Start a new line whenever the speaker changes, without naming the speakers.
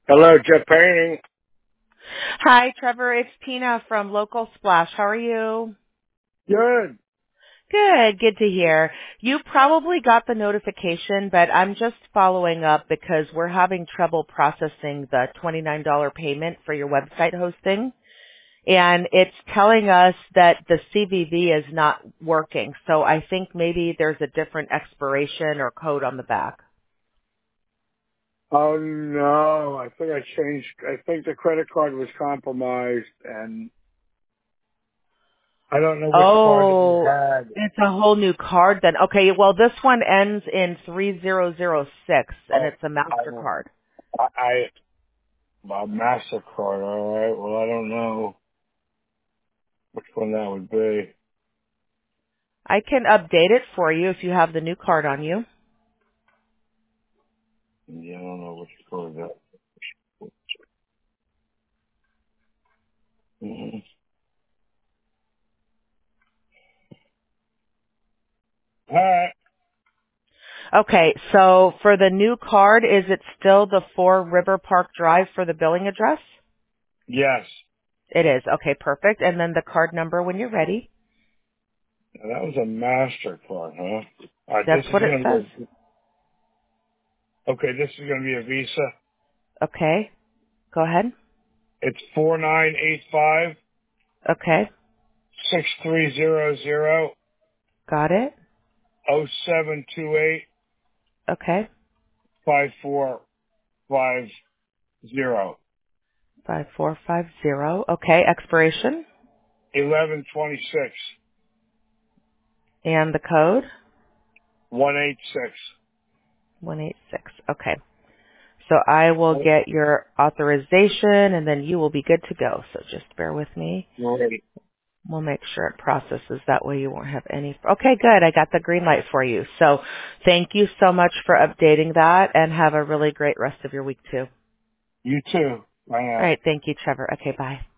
Hello, Jeff Painting.
Hi, Trevor. It's Tina from Local Splash. How are you?
Good.
Good. Good to hear. You probably got the notification, but I'm just following up because we're having trouble processing the $29 payment for your website hosting. And it's telling us that the CVV is not working. So I think maybe there's a different expiration or code on the back.
Oh no, I think I changed. I think the credit card was compromised, and I don't know which card that you
Oh,
had.
it's a whole new card then. Okay, well this one ends in 3006 and
Oh,
it's a
I,
MasterCard.
a Mastercard. All right. Well, I don't know which one that would be.
I can update it for you if you have the new card on you.
Yeah, I don't know which card that. Mhm. All right.
Okay, so for the new card, is it still the 4 River Park Drive for the billing address?
Yes.
It is. Okay, perfect. And then the card number when you're ready.
Now, that was a Mastercard, huh? All right. This
That's
is
what it
going to
says.
be okay. This is going to be a Visa.
Okay, go ahead.
It's 4985
Okay,
6300
got it.
0728
Okay,
5450
5450. Okay, expiration
1126
and the code
186.
186. Okay. So I will get your authorization and then you will be good to go. So just bear with me.
Great.
We'll make sure it processes. That way you won't have any. Okay, good. I got the green light for you. So thank you so much for updating that and have a really great rest of your week too.
You too. Bye
All
now.
right. Thank you, Trevor. Okay, bye.